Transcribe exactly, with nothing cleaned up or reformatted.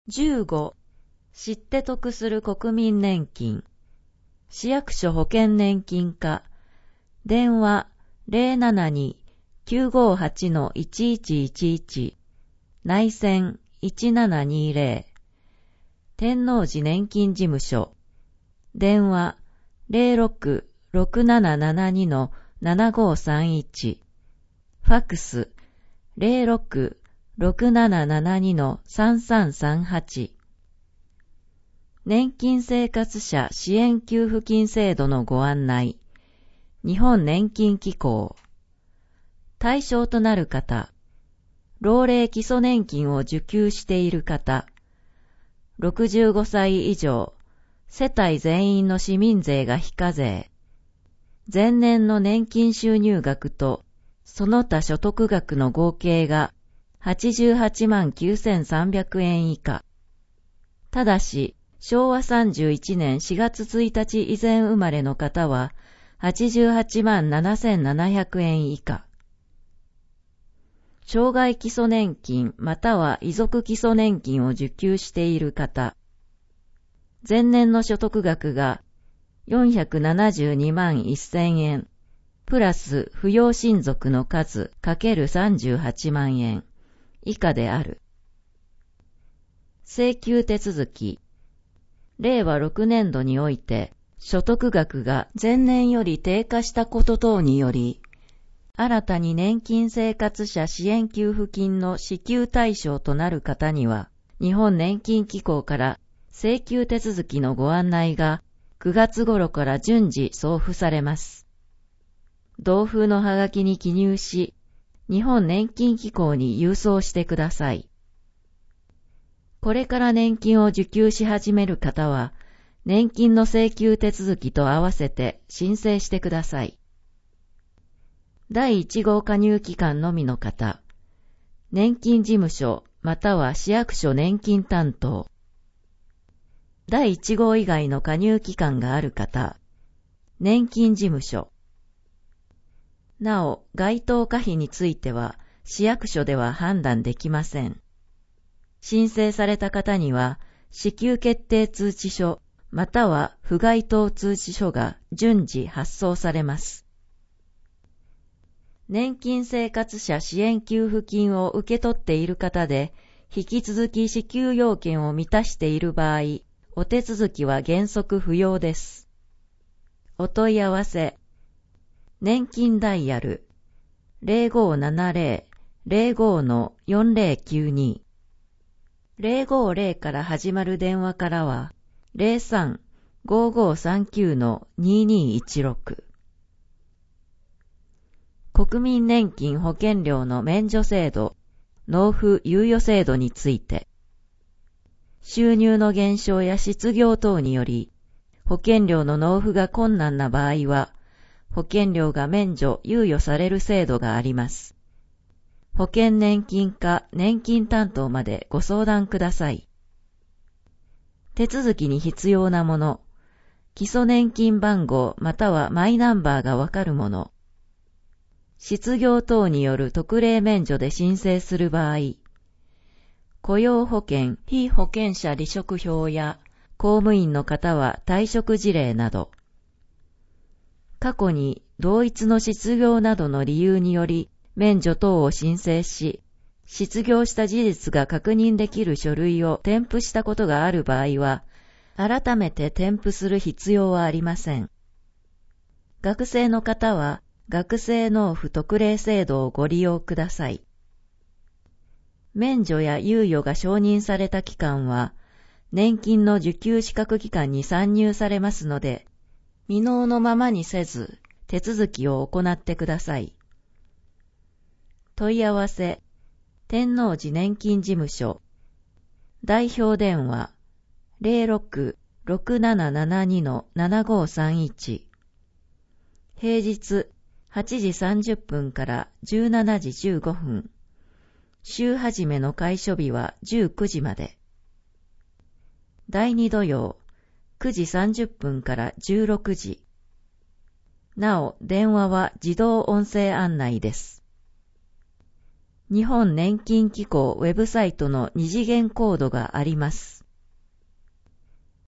じゅうご、知って得する国民年金。市役所保険年金課。電話 ゼロななに きゅうごはち いちいちいちいち。内線いちななにゼロ。天王寺年金事務所。電話 ゼロろく ろくななななに ななごさんいち。ファックス ゼロろく ろくななななに さんさんさんはち。年金生活者支援給付金制度のご案内。日本年金機構。対象となる方。老齢基礎年金を受給している方。ろくじゅうごさい以上。世帯全員の市民税が非課税。前年の年金収入額とその他所得額の合計がはちじゅうはちまんきゅうせんさんびゃくえん以下。ただし、しょうわさんじゅういちねんしがつついたち以前生まれの方ははちじゅうはちまんななせんななひゃくえん以下。障害基礎年金または遺族基礎年金を受給している方。前年の所得額がよんひゃくななじゅうにまんせんえん、プラス扶養親族の数かけるさんじゅうはちまんえん以下である。請求手続き。れいわろくねんどにおいて所得額が前年より低下したこと等により、新たに年金生活者支援給付金の支給対象となる方には、日本年金機構から請求手続きのご案内がくがつ頃から順次送付されます。同封のハガキに記入し、日本年金機構に郵送してください。これから年金を受給し始める方は、年金の請求手続きと合わせて申請してください。だいいち号加入期間のみの方、年金事務所または市役所年金担当。だいいち号以外の加入期間がある方、年金事務所。なお、該当可否については、市役所では判断できません。申請された方には、支給決定通知書、または不該当通知書が順次発送されます。年金生活者支援給付金を受け取っている方で、引き続き支給要件を満たしている場合、お手続きは原則不要です。お問い合わせ。年金ダイヤル ゼロごななゼロ ゼロご のよんゼロきゅうに。ゼロごゼロから始まる電話からは ゼロさん ごごさんきゅう のににいちろく。国民年金保険料の免除制度、納付猶予制度について。収入の減少や失業等により、保険料の納付が困難な場合は、保険料が免除・猶予される制度があります。保険年金課年金担当までご相談ください。手続きに必要なもの、基礎年金番号またはマイナンバーがわかるもの、失業等による特例免除で申請する場合、雇用保険被保険者離職票や公務員の方は退職事例など、過去に同一の失業などの理由により免除等を申請し、失業した事実が確認できる書類を添付したことがある場合は、改めて添付する必要はありません。学生の方は、学生納付特例制度をご利用ください。免除や猶予が承認された期間は、年金の受給資格期間に算入されますので、未納のままにせず、手続きを行ってください。問い合わせ、天王寺年金事務所、代表電話、ゼロろく ろくななななに ななごさんいち。平日はちじさんじゅっぷんからじゅうしちじじゅうごふん。週始めの開所日はじゅうくじまで。だいに土曜、くじさんじゅっぷんからじゅうろくじ。なお、電話は自動音声案内です。 日本年金機構ウェブサイトの二次元コードがあります。